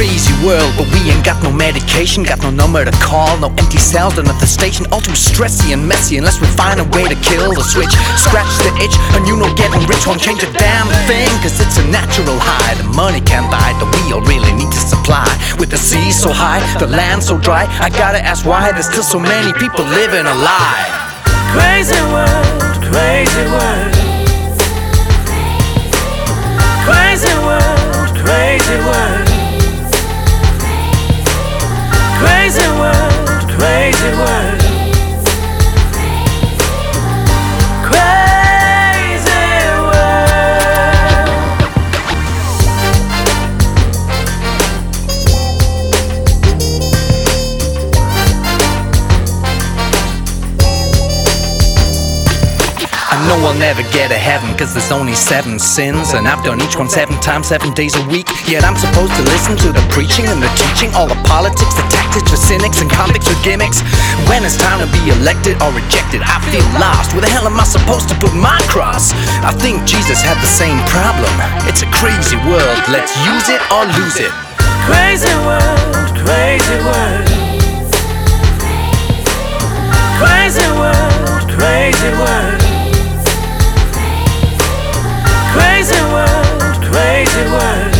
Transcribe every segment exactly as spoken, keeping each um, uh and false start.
crazy world, but we ain't got no medication, got no number to call, no empty cells down at the station. All too stressy and messy unless we find a way to kill the switch. Scratch the itch, and you know getting rich won't change a damn thing, cause it's a natural high. The money can't buy, the wheel really need to supply. With the sea so high, the land so dry, I gotta ask why there's still so many people living a lie. Crazy world, crazy world. Crazy world, crazy world. Crazy world, crazy world. I know I'll never get to heaven, cause there's only seven sins, and I've done each one seven times, seven days a week. Yet I'm supposed to listen to the preaching and the teaching, all the politics, the tactics for cynics and convicts with gimmicks. When it's time to be elected or rejected, I feel lost. Where the hell am I supposed to put my cross? I think Jesus had the same problem. It's a crazy world, let's use it or lose it. Crazy world, crazy world. Crazy world, crazy world. Crazy world, crazy world.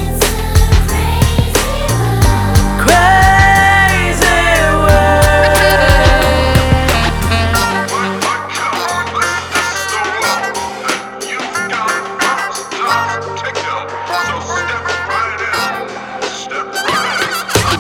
Crazy world. You got to take it, so step right in, step right in.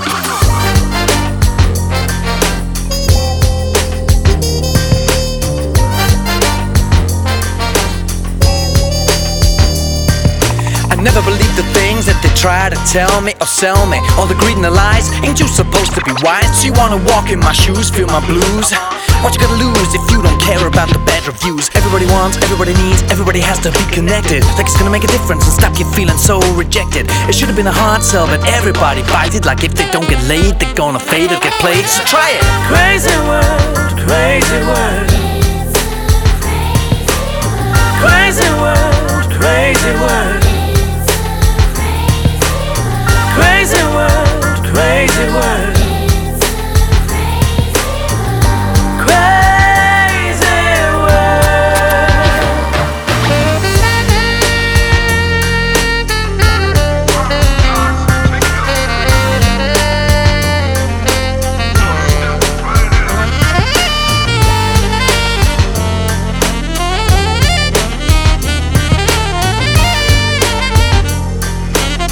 Never believe the things that they try to tell me or sell me. All the greed and the lies, ain't you supposed to be wise? So you wanna walk in my shoes, feel my blues? What you gonna lose if you don't care about the bad reviews? Everybody wants, everybody needs, everybody has to be connected. Like it's gonna make a difference and stop you feeling so rejected. It should have been a hard sell, but everybody buys it. Like if they don't get laid, they're gonna fade or get played. So try it. Crazy world, crazy world. Crazy world, crazy world. Crazy world, crazy world. Crazy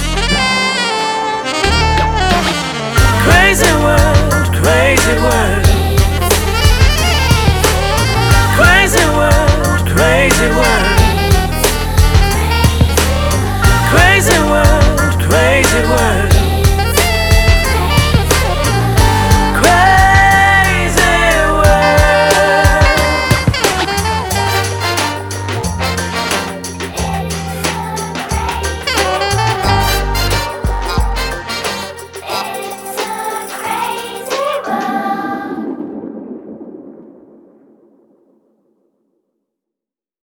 Crazy world, crazy world.